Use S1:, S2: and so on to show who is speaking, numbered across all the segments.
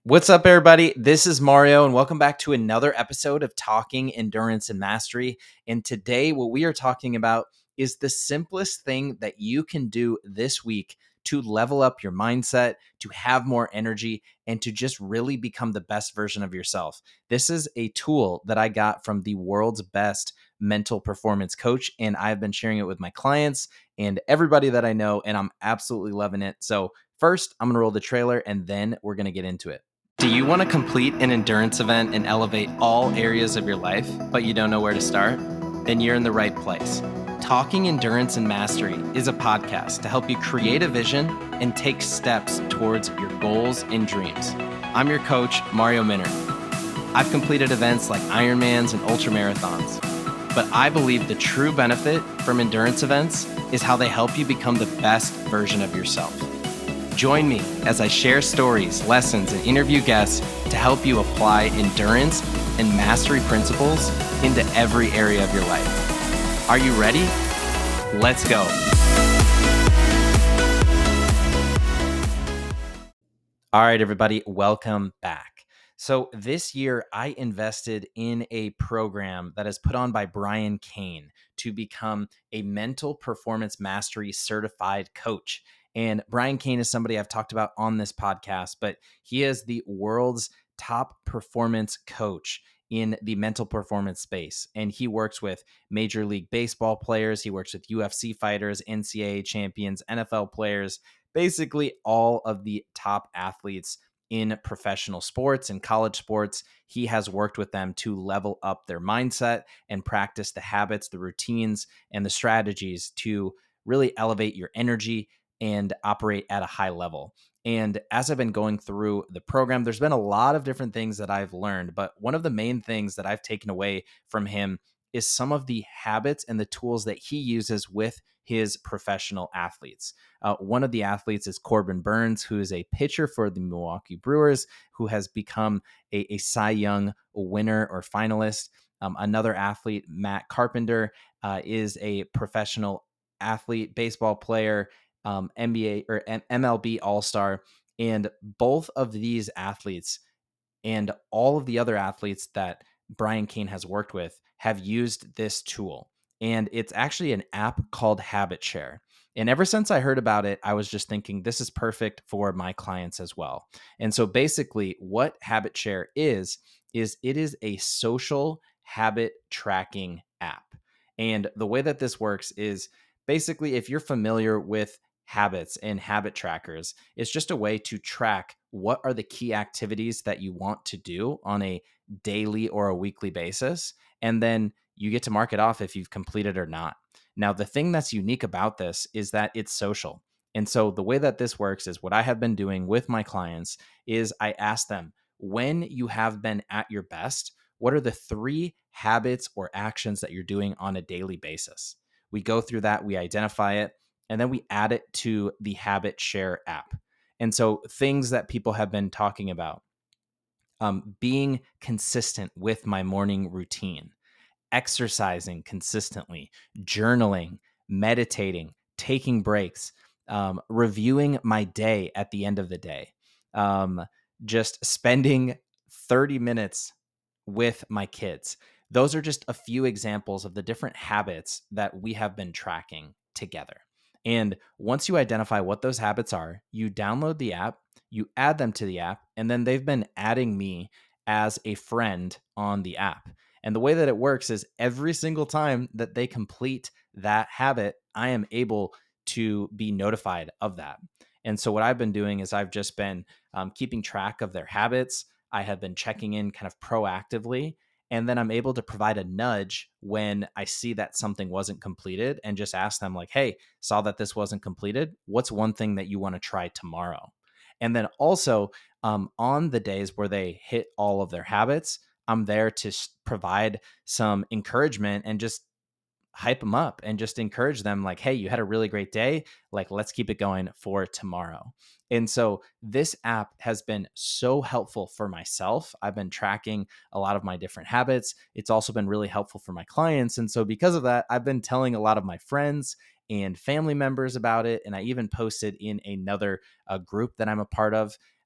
S1: What's up, everybody? This is Mario, and welcome back to another episode of Talking Endurance and Mastery. And today, what we are talking about is the simplest thing that you can do this week to level up your mindset, to have more energy, and to just really become the best version of yourself. This is a tool that I got from the world's best mental performance coach, and I've been sharing it with my clients and everybody that I know, and I'm absolutely loving it. So first, I'm going to roll the trailer, and then we're going to get into it. Do you want to complete an endurance event and elevate all areas of your life, but you don't know where to start? Then you're in the right place. Talking Endurance and Mastery is a podcast to help you create a vision and take steps towards your goals and dreams. I'm your coach, Mario Minner. I've completed events like Ironmans and ultramarathons, but I believe the true benefit from endurance events is how they help you become the best version of yourself. Join me as I share stories, lessons, and interview guests to help you apply endurance and mastery principles into every area of your life. Are you ready? Let's go. All right, everybody, welcome back. So this year, I invested in a program that is put on by Brian Cain to become a mental performance mastery certified coach. And Brian Cain is somebody I've talked about on this podcast, but he is the world's top performance coach in the mental performance space. And he works with Major League Baseball players. He works with UFC fighters, NCAA champions, NFL players, basically all of the top athletes in professional sports and college sports. He has worked with them to level up their mindset and practice the habits, the routines, and the strategies to really elevate your energy and operate at a high level. And as I've been going through the program, there's been a lot of different things that I've learned, but one of the main things that I've taken away from him is some of the habits and the tools that he uses with his professional athletes. One of the athletes is Corbin Burnes, who is a pitcher for the Milwaukee Brewers, who has become a Cy Young winner or finalist. Another athlete, Matt Carpenter, is a professional athlete, baseball player, NBA or MLB All-Star. And both of these athletes and all of the other athletes that Brian Cain has worked with have used this tool. And it's actually an app called HabitShare. And ever since I heard about it, I was just thinking this is perfect for my clients as well. And so basically what HabitShare is it is a social habit tracking app. And the way that this works is basically if you're familiar with habits and habit trackers, it's just a way to track what are the key activities that you want to do on a daily or a weekly basis. And then you get to mark it off if you've completed or not. Now, the thing that's unique about this is that it's social. And so the way that this works is what I have been doing with my clients is I ask them, when you have been at your best, what are the 3 habits or actions that you're doing on a daily basis? We go through that, we identify it, and then we add it to the HabitShare app. And so things that people have been talking about, being consistent with my morning routine, exercising consistently, journaling, meditating, taking breaks, reviewing my day at the end of the day, just spending 30 minutes with my kids. Those are just a few examples of the different habits that we have been tracking together. And once you identify what those habits are, you download the app, you add them to the app, and then they've been adding me as a friend on the app. And the way that it works is every single time that they complete that habit, I am able to be notified of that. And so what I've been doing is I've just been keeping track of their habits. I have been checking in kind of proactively. And then I'm able to provide a nudge when I see that something wasn't completed and just ask them like, hey, saw that this wasn't completed. What's one thing that you want to try tomorrow? And then also on the days where they hit all of their habits, I'm there to provide some encouragement and just hype them up and just encourage them like, hey, you had a really great day. Like, let's keep it going for tomorrow. And so this app has been so helpful for myself. I've been tracking a lot of my different habits. It's also been really helpful for my clients. And so because of that, I've been telling a lot of my friends and family members about it. And I even posted in another group that I'm a part of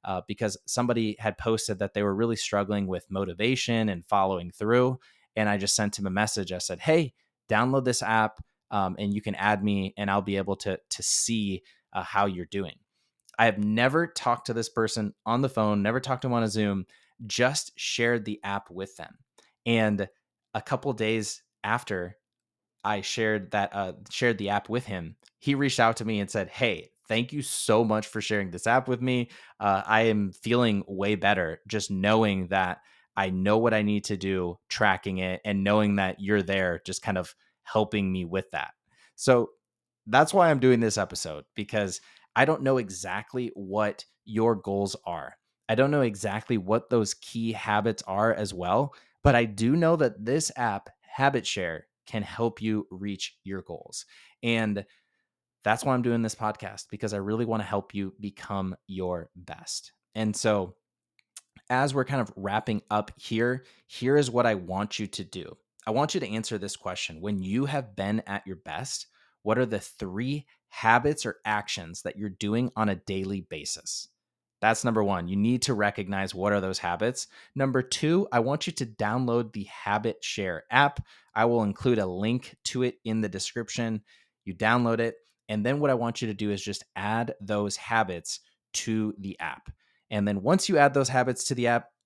S1: because somebody had posted that they were really struggling with motivation and following through. And I just sent him a message. I said, hey, download this app, and you can add me and I'll be able to see how you're doing. I have never talked to this person on the phone, never talked to them on a Zoom, just shared the app with them. And a couple days after I shared the app with him, he reached out to me and said, "Hey, thank you so much for sharing this app with me. I am feeling way better just knowing that I know what I need to do, tracking it, and knowing that you're there, just kind of helping me with that." So that's why I'm doing this episode, because I don't know exactly what your goals are. I don't know exactly what those key habits are as well, but I do know that this app, Habit Share, can help you reach your goals. And that's why I'm doing this podcast, because I really want to help you become your best. And so, as we're kind of wrapping up here, here is what I want you to do. I want you to answer this question. When you have been at your best, what are the 3 habits or actions that you're doing on a daily basis? That's number 1. You need to recognize what are those habits. Number 2, I want you to download the Habit Share app. I will include a link to it in the description. You download it. And then what I want you to do is just add those habits to the app. And then once you add those habits to the app,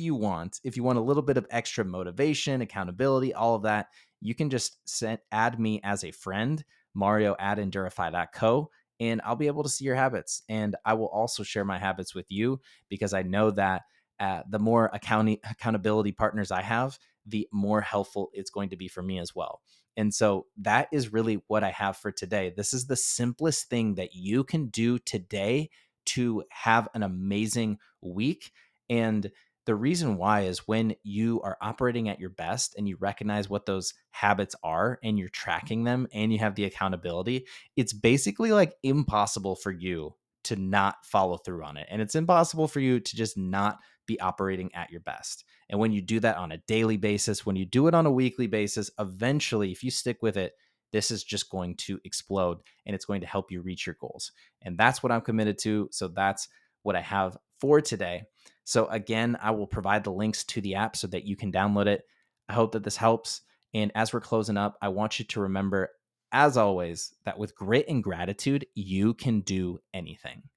S1: if you want a little bit of extra motivation, accountability, all of that, you can just add me as a friend, Mario at Endurify.co, and I'll be able to see your habits. And I will also share my habits with you, because I know that the more accountability partners I have, the more helpful it's going to be for me as well. And so that is really what I have for today. This is the simplest thing that you can do today to have an amazing week. And the reason why is when you are operating at your best and you recognize what those habits are and you're tracking them and you have the accountability, it's basically like impossible for you to not follow through on it. And it's impossible for you to just not be operating at your best. And when you do that on a daily basis, when you do it on a weekly basis, eventually, if you stick with it, this is just going to explode and it's going to help you reach your goals. And that's what I'm committed to. So that's what I have for today. So again, I will provide the links to the app so that you can download it. I hope that this helps. And as we're closing up, I want you to remember, as always, that with grit and gratitude, you can do anything.